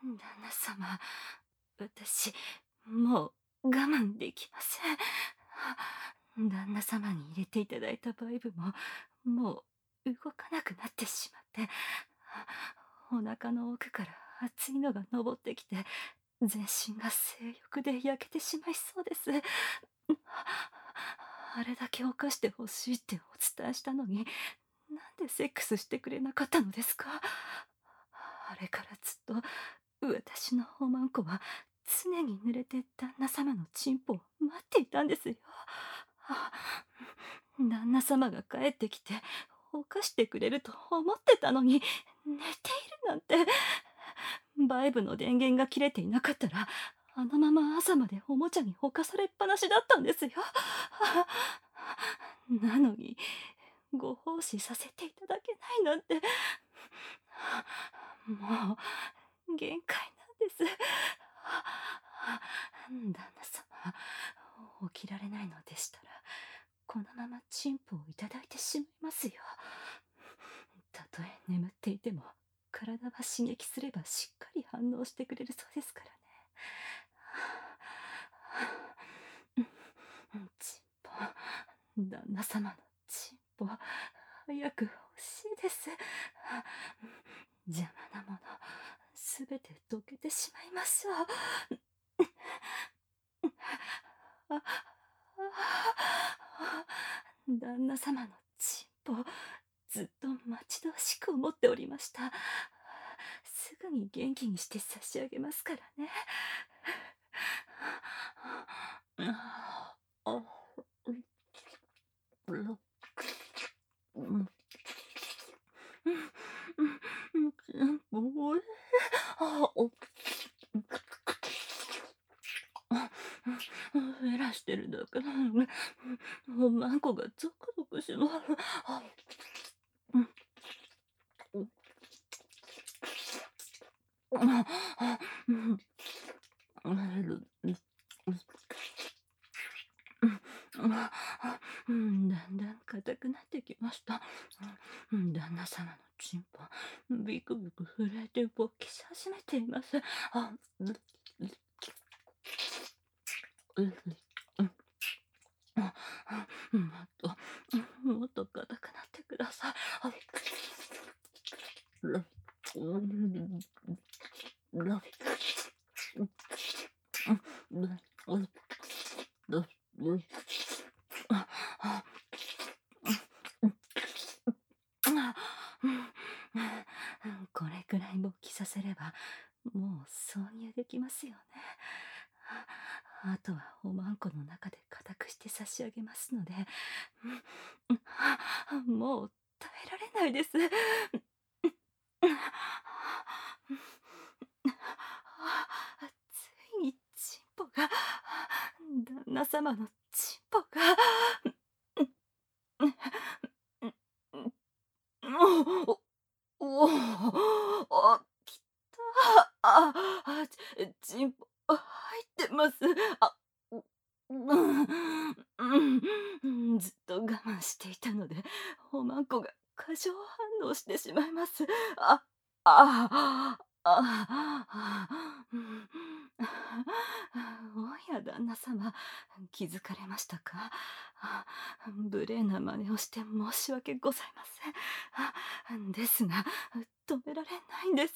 旦那様、私、もう我慢できません。旦那様に入れていただいたバイブも、もう動かなくなってしまって、お腹の奥から熱いのが昇ってきて、全身が性欲で焼けてしまいそうです。あれだけ犯してほしいってお伝えしたのに、なんでセックスしてくれなかったのですか？あれからずっと私のおまんこは常に濡れて旦那様のチンポを待っていたんですよ。あ旦那様が帰ってきて犯してくれると思ってたのに寝ているなんて。バイブの電源が切れていなかったらあのまま朝までおもちゃにほかされっぱなしだったんですよ。なのにご奉仕させていただけないなんて、もう限界なんです。旦那様、起きられないのでしたらこのままチンポをいただいてしまいますよ。たとえ眠っていても体は刺激すればしっかり反応してくれるそうですからね。チンポ、旦那様のチンポ、早く欲しいです。邪魔なものすべて溶けてしまいましょう。旦那様のチンポ、ずっと待ち遠しく思っておりました。すぐに元気にして差し上げますからね。減らしてるだけなのに、おまんこがゾクゾクします。だんだん硬くなってきました。旦那様のチンポ、ビクビク震えて勃起し始めています。もっと硬くなってください。これくらい勃起させればもう挿入できますよね。あとはおまんこの中で固くして差し上げますので、もう耐えられないです。ついにチンポが、旦那様のチンポが、おおお、きた。チンポ入ってます。あ、ずっと我慢していたので、おまんこが過剰反応してしまいます。あ、あおや旦那様、気づかれましたか？無礼な真似をして申し訳ございません。ですが、止められないんです。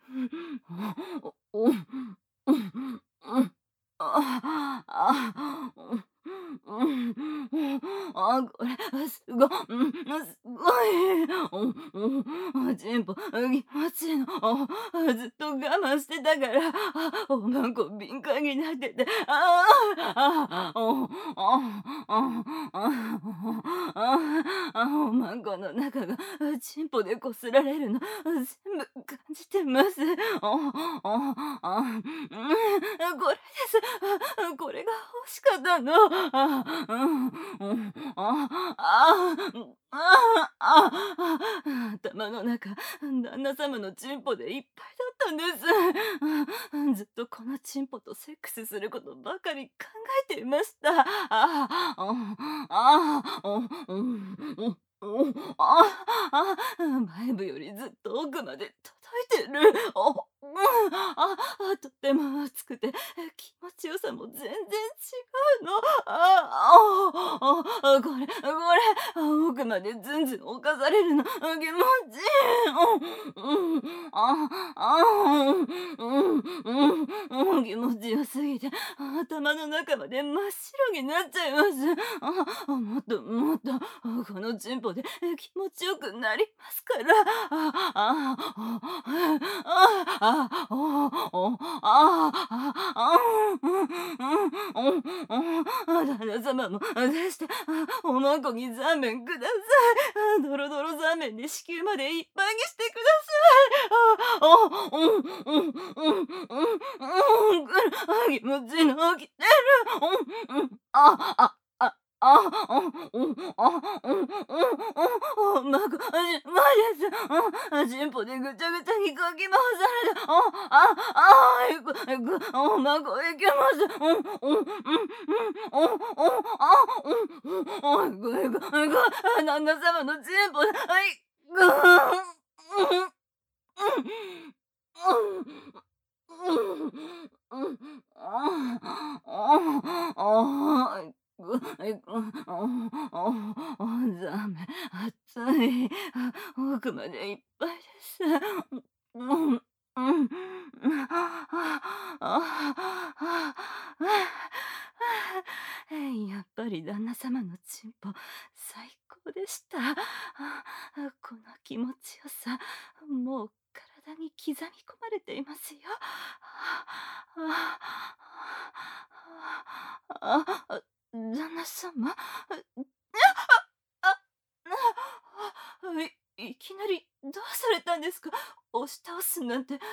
これ、すごすごい。チンポ、気持ちいいの。ずっと我慢してたから、おまんこ敏感になってて、おまんこの中がチンポでこすられるの、全部感じてます。これです。これが欲しかったの。頭の中、旦那様のチンポでいっぱいだったんです。ずっとこのチンポとセックスすることばかり考えていました。バイブよりずっと奥まで届いてる。 とても熱くて、気持ちよさも全然違うの。奥までずんずん侵されるの、気持ちいい。気持ちよすぎて、頭の中まで真っ白になっちゃいます。もっともっと、このチンポで気持ちよくなりますから。旦那様も出して、おまんこにザーメンください。ドロドロザーメンで子宮までいっぱいにしてください。気持ちいいの起きてる。まこ、進歩でぐちゃぐちゃにかき回された。まこいけます。旦那様の進歩で、はい、ザメ、熱い。奥までいっぱいです。やっぱり旦那様のチンポ、最高でした。この気持ちよさ、もう体に刻み込まれていますよ。旦那様、いきなりどうされたんですか？押し倒すなんて。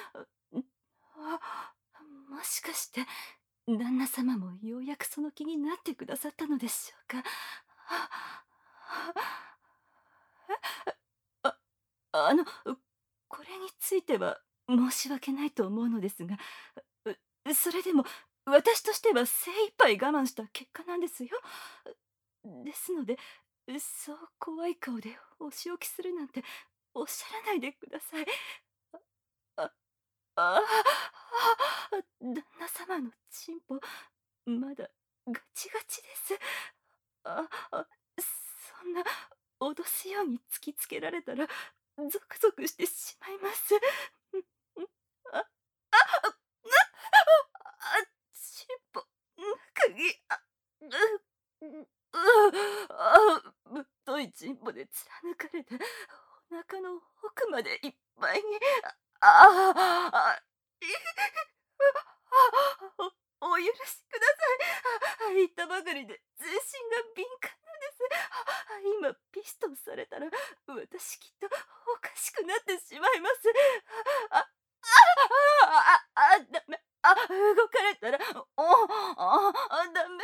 もしかして旦那様もようやくその気になってくださったのでしょうか？あこれについては申し訳ないと思うのですが、それでも私としては精一杯我慢した結果なんですよ。ですので、そう怖い顔でお仕置きするなんておっしゃらないでください。ああ旦那様のチンポ、まだガチガチです。そんな脅すように突きつけられたらゾクゾクしてしまいます。んんあチンポ、中に、ぶっといチンポで貫かれて、お腹の奥までいっぱいに、あああ、いお許しください。言ったばかりで全身が敏感なんです。今ピストンされたら私きっとおかしくなってしまいます。あ、ダメ。動かれたら、ダメです。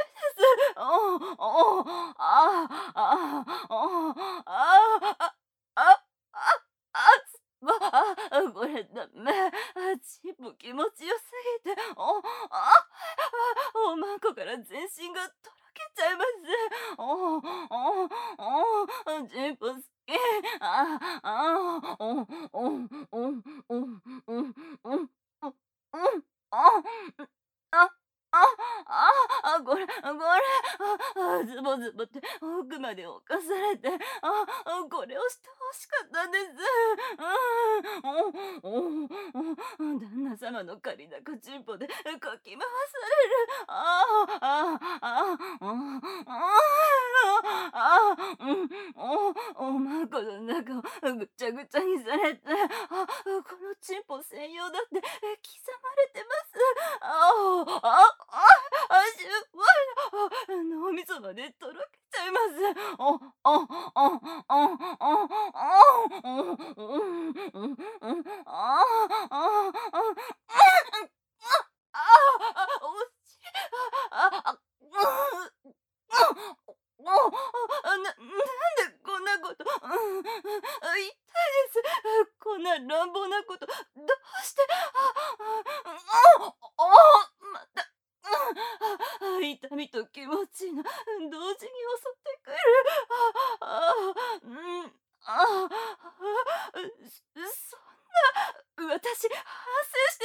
これダメ。チンポ気持ちよすぎて、おまんこから全身がとろけちゃいます。チンポ好き。ああ、おんおんおんおんおんおん。あ、あ、ズボズボって奥まで侵されて、これをして欲しかったんです。旦那様の借り高チンポでかき回される。ああ、ああ、ああ、おまんこの中をぐちゃぐちゃにされて、このチンポ専用だって刻まれてます。しゅ脳みそまでとろけちゃいます。おしなんでこんなこと、痛いです。こんな乱暴なこと、どうして、また、痛みと気持ちの同時に襲ってくる。うん、そんな、私、反省して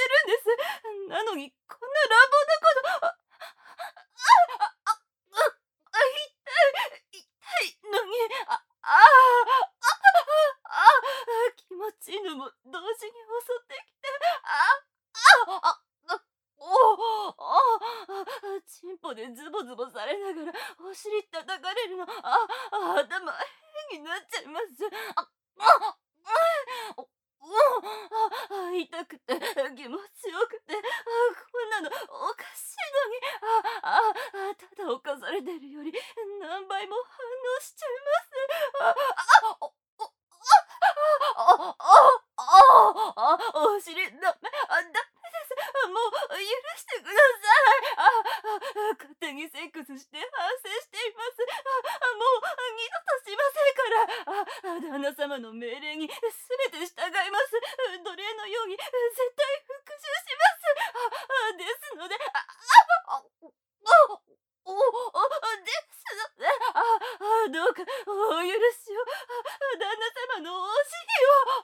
チヌも同時に襲ってきて、ああああおおチンポでズボズボされながらお尻叩かれるの、頭変になっちゃいます。あお痛くて気持ちよくて、こんなのおかしいのに、ただ犯されてるより何倍も反応しちゃいます。おお尻ダメ、ダメです。もう許してください。勝手にセックスして反省しています。もう二度としませんから。旦那様の命令に全て従います。奴隷のように絶対復讐します。ですので、ですので、どうかお許しを。旦那様のお尻を。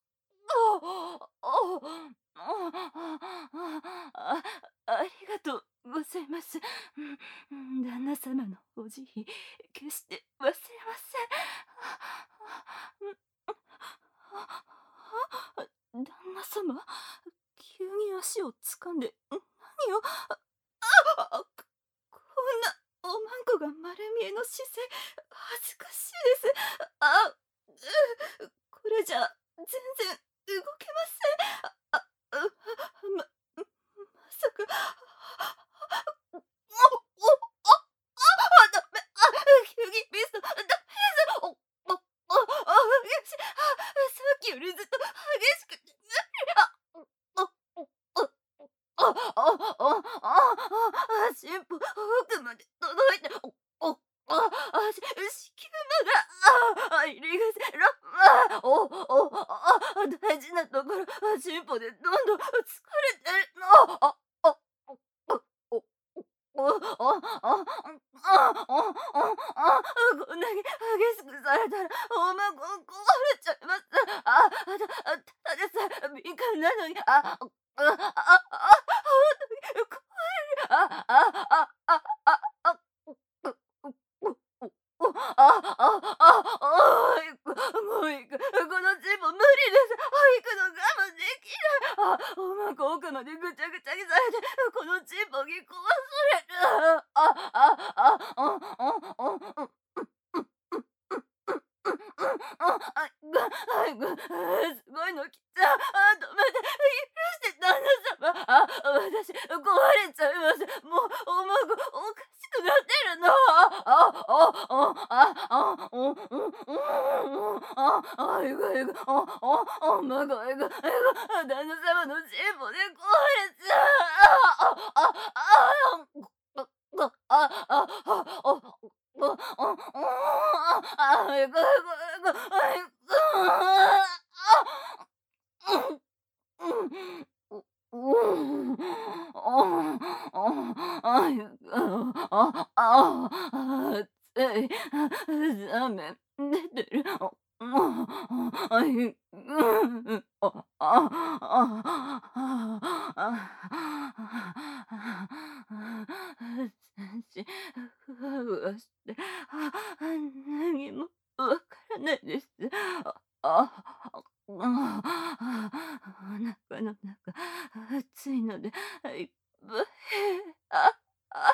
あありがとうございます。旦那様のお慈悲、決して忘れません。旦那様、急に足を掴んで、何を、こんなおまんこが丸見えの姿勢、恥ずかしいです。これじゃ全然動けません。まさか、ダメ、急にミスト、ダメです。さっきよりずっと激しくて、進歩奥まで届いて、子宮まが、入り口、大事なところ、進歩でどんどん疲れてるの。こんなに激しくされたら、おまご壊れちゃいます。ただでさえ敏感なのに、ああああああもう行く。このチンポ無理です。行くの我慢できない。おまんこ奥までぐちゃぐちゃにされて、このチンポに壊される。すごいの来た。止めて、許して旦那様。私、壊れちゃいます。もう、おまんこ、おかしくなってるの。いくいく、まごいく、旦那様のチンポで壊れちゃう。いくいくいく、熱い、冷め出てる。全身ふわふわして、何もわからないです。ああお腹の中、暑いので、いっぱい、あ、あ、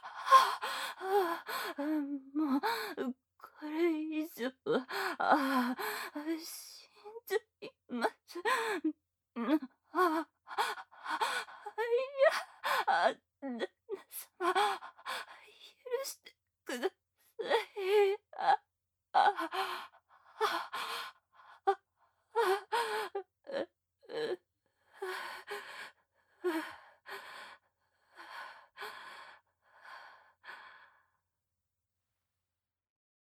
もう、これ以上は、死んじゃいます。あ、いや、